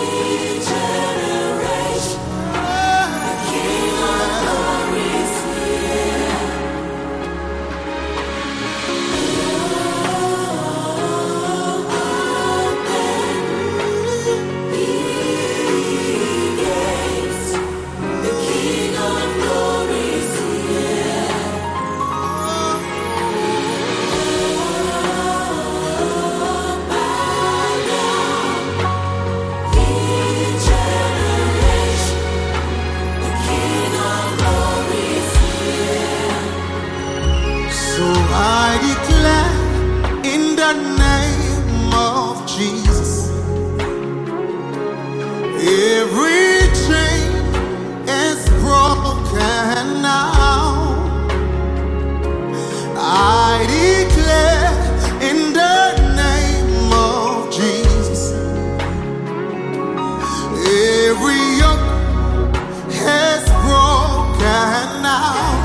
I declare in the name of Jesus, every chain is broken now. I declare in the name of Jesus, every yoke is broken now.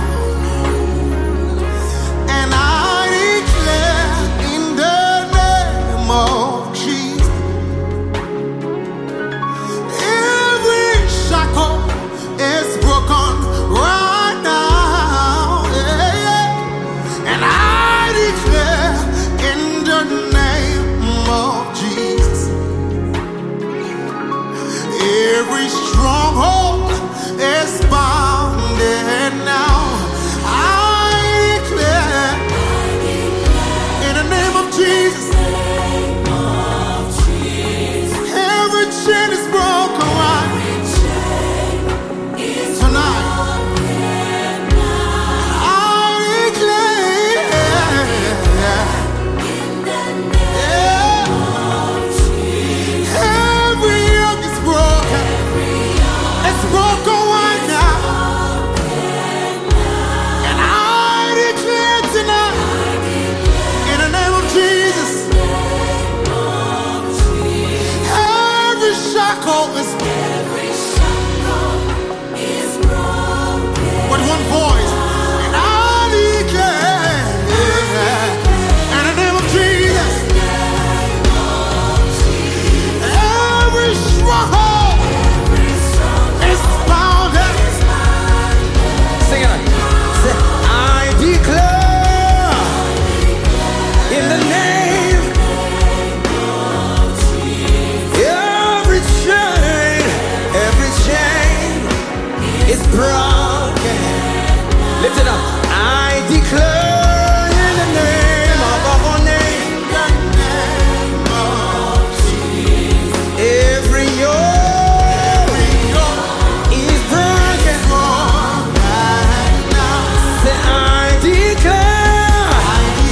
Every stronghold is bounded now. I declare in the name of Jesus, every chain is broken right tonight. I declare every yoke is broken. It's broken right now. And I declare tonight, in the name of Jesus, every shackle is broken. With one voice. And I declare, in the name of Jesus, every stronghold is bounded. Sing it. Say, I declare in the name every chain is broken. Lift it up. I declare in the name of our name, every yoke is broken. Say, I declare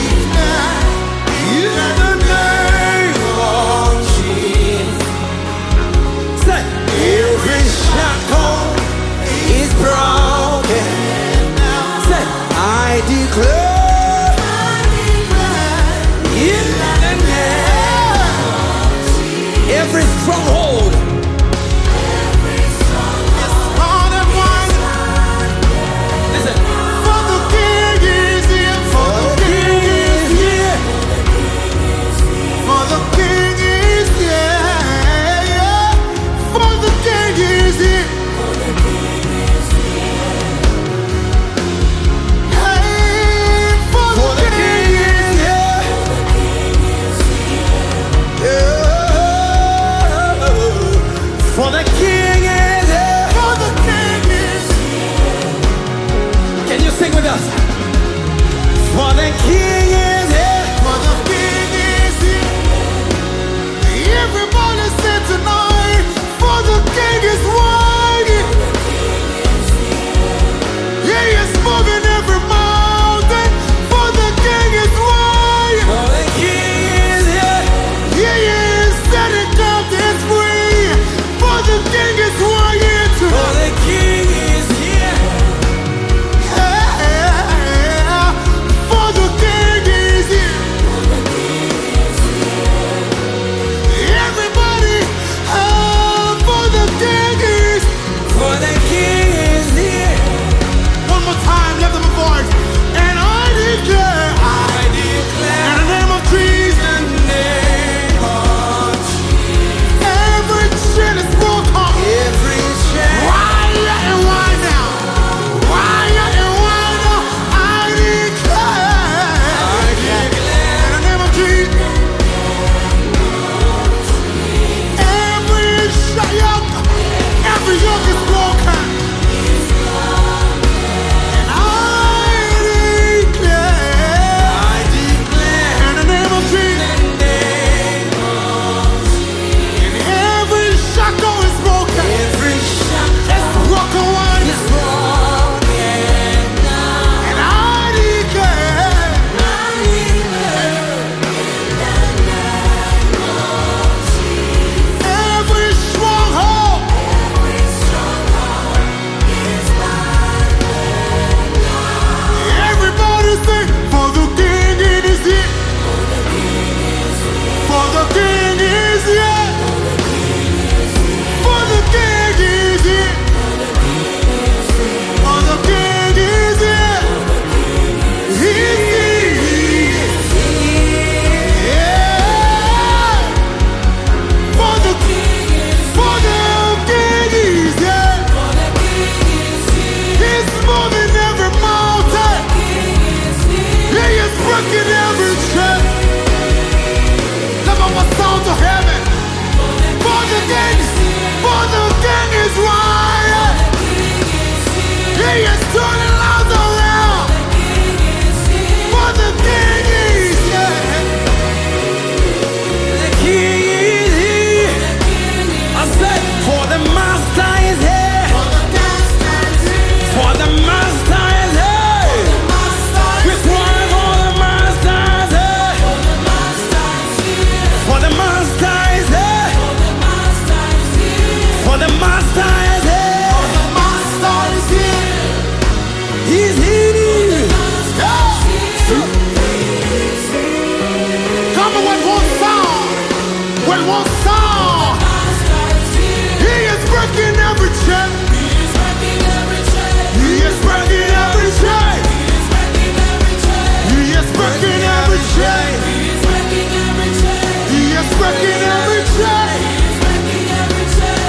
in the name of Jesus. Say, every shackle is broken. Say,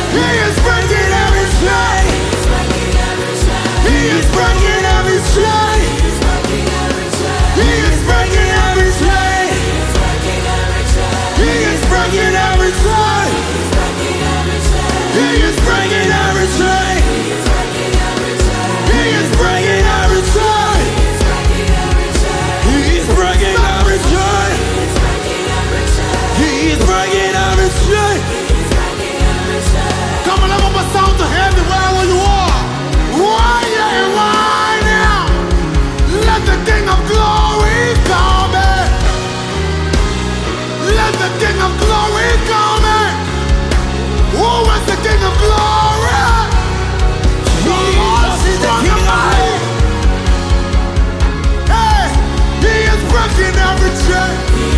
He is breaking every chain. He is breaking every chain. He is breaking every chain. He is breaking every chain. He is breaking every chain. He is breaking every chain. He is breaking every chain. He is breaking every chain. Come on, let me sound to heaven wherever you are. Right here and right now. Let the King of Glory come in. Let the King of Glory come in. Who is the King of Glory? Jesus is the King of Glory. Hey, He is breaking every chain.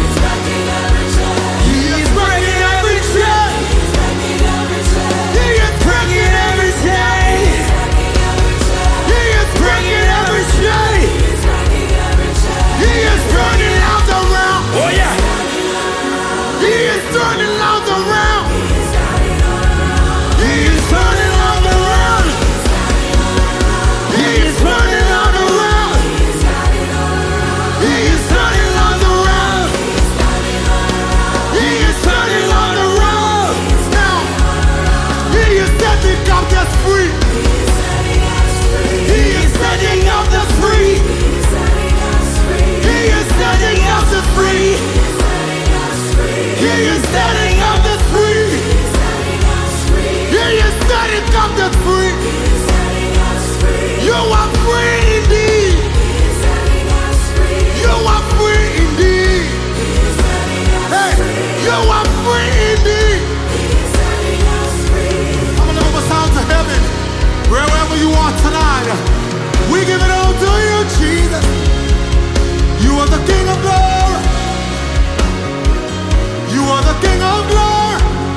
He is breaking every chain. He is breaking every chain. He is breaking every chain. He is turning out around. Oh yeah. He is turning out around. He is turning out around. He is turning out around. He is turning out around. He is turning out around. Now, He is setting captives free. He is setting up the free. He is setting up the free. He is setting up the free. He is setting up the free. You are free indeed. You are free indeed. Hey, you are free indeed. I'm gonna lift a sound to heaven. Wherever you are tonight, we give it all to you, Jesus. You are the King of Glory. You are the King of Glory.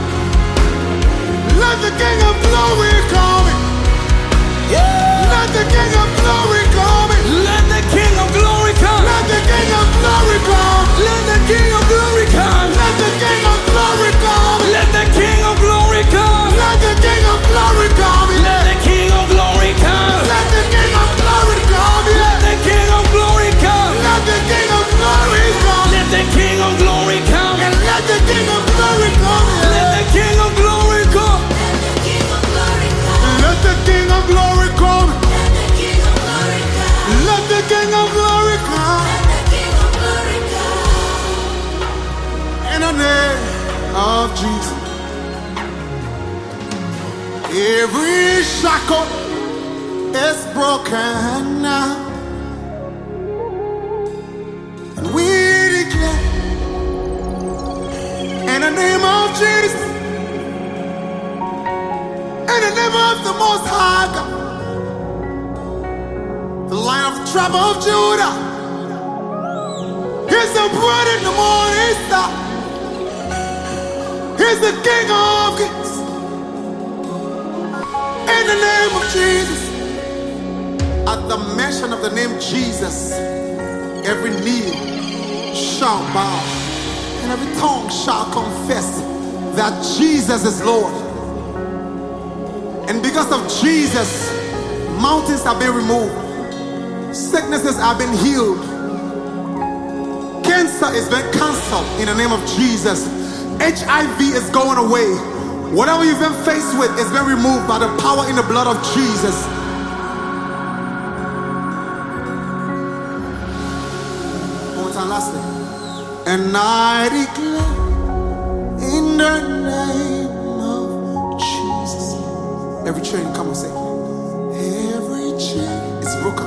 Let the King of Glory come in. Yeah. Let the King of Glory come in. Let the King of Glory come. Let the King of Glory come. Let the King of Glory come. Let the King of Glory come. Let the King of Glory come. Let the King of Glory come. Let the King of Glory come. Let the King of Glory come. Let the King of Glory come. Let the King of Glory come. Let the King of Glory come. And let the King of Glory come. Let the King of Glory come. Let the King of Glory come. Let the King of Glory come. In the name of Jesus. Every shackle is broken now. And we declare in the name of Jesus. In the name of the Most High God, the Lion of the tribe of Judah, He's the bright in the morning star. He's the King of Kings. In the name of Jesus, at the mention of the name Jesus, every knee shall bow and every tongue shall confess that Jesus is Lord. And because of Jesus, mountains have been removed. Sicknesses have been healed. Cancer is being cancelled in the name of Jesus. HIV is going away. Whatever you've been faced with is being removed by the power in the blood of Jesus. One more time, lastly. And I declare in the name of Jesus. Every chain, come and say. Every chain is broken.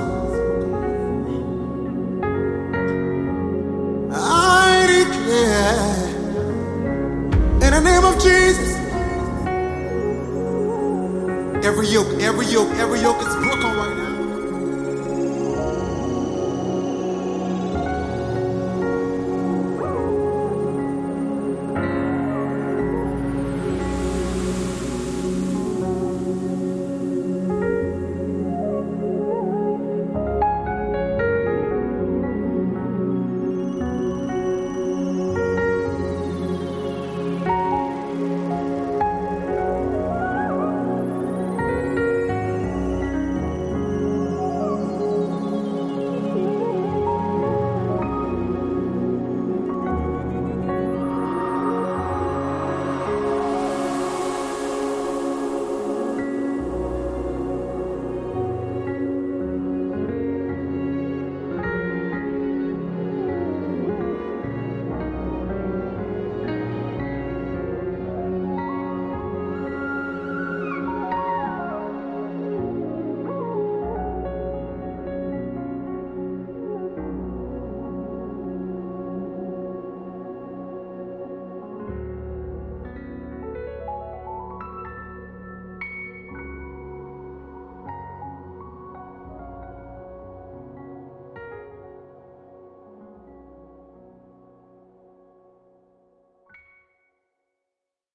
I declare in the name of Jesus. Every yoke is broken right now.